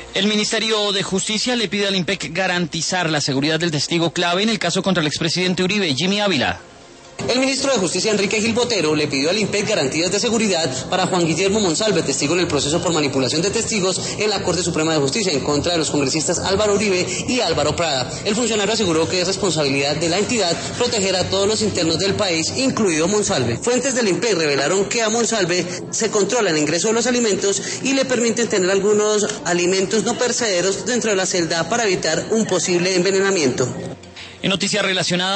El Ministerio de Justicia le pide al IMPEC garantizar la seguridad del testigo clave en el caso contra el expresidente Uribe, Jimmy Ávila. El ministro de Justicia, Enrique Gil Botero, le pidió al IMPEC garantías de seguridad para Juan Guillermo Monsalve, testigo en el proceso por manipulación de testigos en la Corte Suprema de Justicia en contra de los congresistas Álvaro Uribe y Álvaro Prada. El funcionario aseguró que es responsabilidad de la entidad proteger a todos los internos del país, incluido Monsalve. Fuentes del IMPEC revelaron que a Monsalve se controla el ingreso de los alimentos y le permiten tener algunos alimentos no perecederos dentro de la celda para evitar un posible envenenamiento. En noticias relacionadas